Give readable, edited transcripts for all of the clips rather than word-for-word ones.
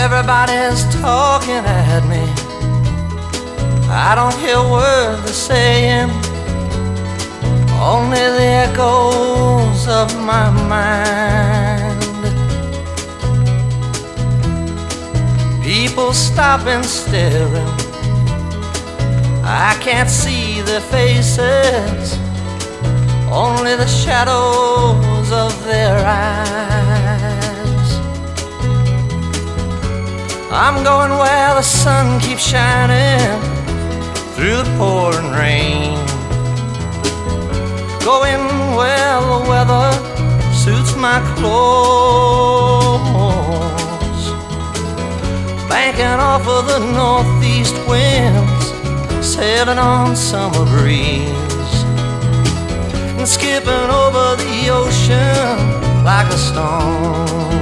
Everybody's talking at me. I don't hear a word they're saying, only the echoes of my mind. People stopping, staring. I can't see their faces, only the shadows of their eyes. I'm going where the sun keeps shining through the pouring rain, going where the weather suits my clothes, banking off of the northeast winds, sailing on summer breeze, and skipping over the ocean like a stone.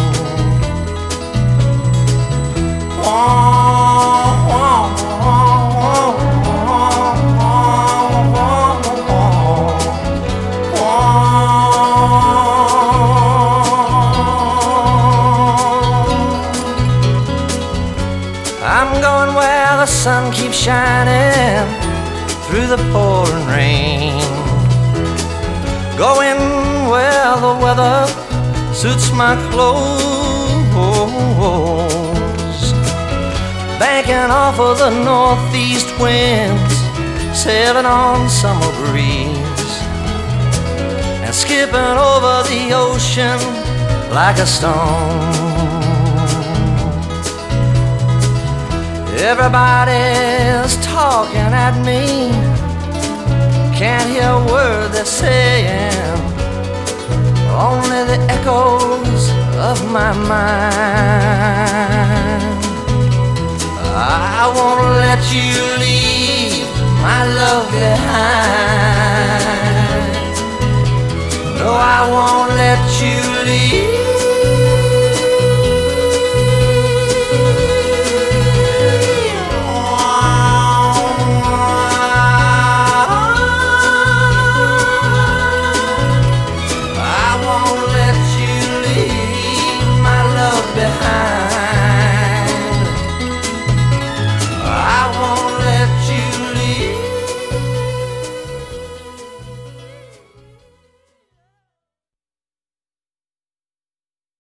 I'm going where the sun keeps shining through the pouring rain, going where the weather suits my clothes, banking off of the northeast winds, sailing on summer breeze, and skipping over the ocean like a stone. Everybody's talking at me, can't hear a word they're saying, only the echoes of my mind. I won't let you leave my love behind. No, I won't let you leave